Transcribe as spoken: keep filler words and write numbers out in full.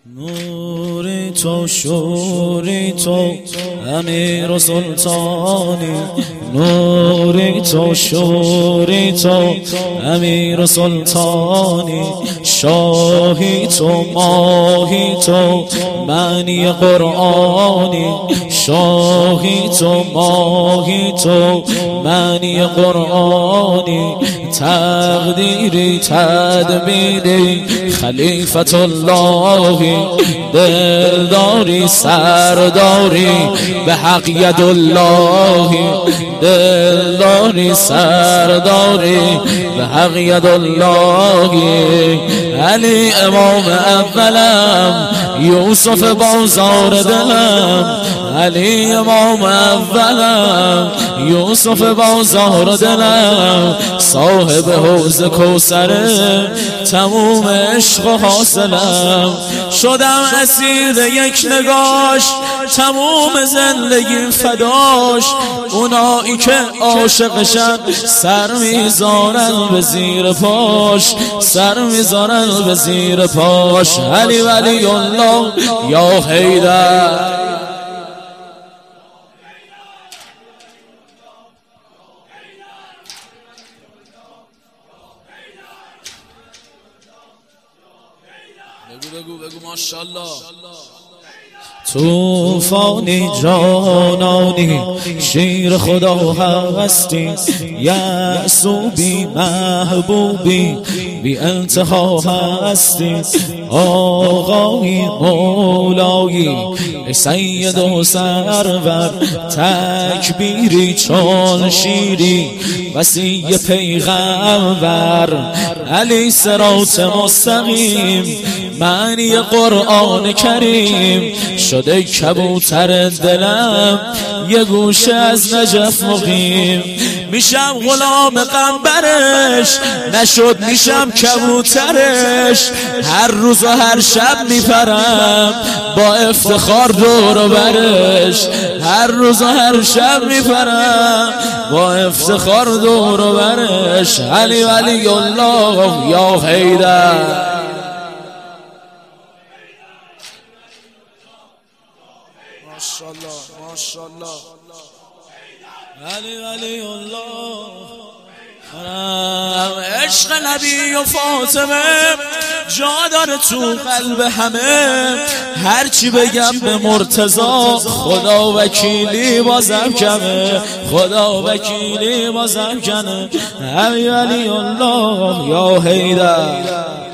نوری تو شوری تو امیر و سلطانی، نوری تو شوری تو امیر و سلطانی، شاهی تو ماهی تو معنی قرآنی، شاهی تو ماهی تو معنی قرآنی، تقدیری تدبیری خلیفت اللهی، دلداری سرداری به حق ید اللهی، دلداری سرداری به حق ید اللهی. علی امام اولم، یوسف بازار دلم، علی امام اولم، یوسف بازار دلم، صاحب حوض کوثر تموم عشق و حاصلم، شدم اسیر یک نگاش تموم زندگی فداش، اونایی که عاشقشن سر میذارن به زیر پاش، سر میذارن به زیر پاش. علی ولی الله یا حیدر. بگو بگو بگو ماشاءالله. توفانی جانانی شیر خدا هستی، یعصوبی محبوبی بی انتها هستی، آقایی مولایی سید و سرور، تکبیری چون شیری وصی پیغمبر، علی صراط مستقیم معنی قرآن کریم، شده کبوتر دلم یه گوشه از نجف مقیم، میشم غلام قنبرش نشد میشم کبوترش، هر روز و هر شب میپرم با افتخار دور برش، هر روز و هر شب میپرم با افتخار دور برش. علی ولی الله یا حیدر. ماشاءالله ماشاءالله. علی ولی الله. عشق نبی و فاطمه جا داره تو قلب همه، هرچی بگم به مرتضی خدا وکیلی بازم کمه، خدا وکیلی بازم کنه. علی ولی الله یا حیدر.